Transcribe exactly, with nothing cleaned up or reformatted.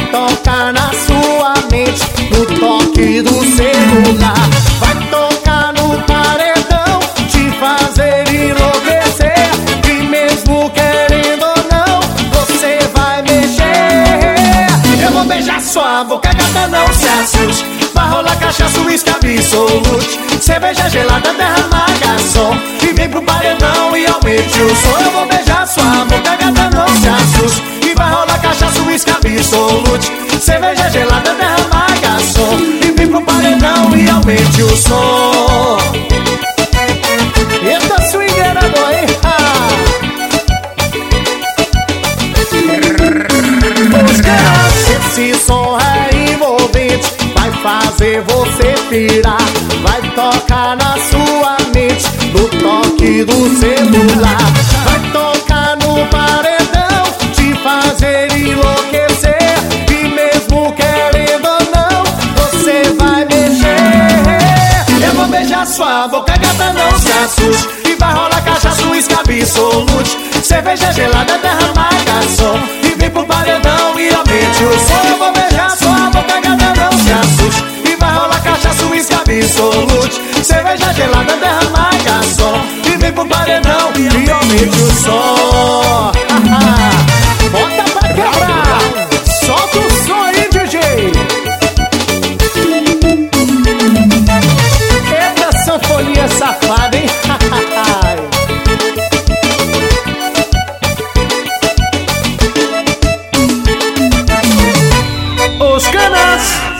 tocar na sua mente, no toque do celular. Vai tocar no paredão, te fazer enlouquecer. E mesmo querendo ou não, você vai mexer. Eu vou beijar sua boca, gata, não se assuste. Vai rolar cachaça, uísque, absolute. Cerveja gelada, derrama garçom. E vem pro paredão e aumente o som. Eu vou beijar sua boca, gata, não se assuste. E vai rolar cachaça, uísque, absolute. Cerveja gelada, derrama garçom. E vem pro paredão e aumente o som. Eita, swingueira boa, hein? Ah. Esse som é envolvente, vai fazer você pirar. Vai tocar na sua mente, no toque do celular. Vai tocar no paredão, te fazer enlouquecer. E mesmo querendo ou não, você vai mexer. Eu vou beijar sua boca, gata, não se assuste. E vai rolar cachaça, uísque, absolute. Cerveja gelada, derrama garçom. E vem pro paredão e aumente o som. Eu vou beijar sua boca, gata, não se assuste. E vai rolar cachaça, uísque, absolute. Cerveja gelada, derrama garçom. E vem pro paredão e aumente o som. Bota pra quebrar, solta o som aí, D J. Eita, sanfonia safada, hein? Os Canas.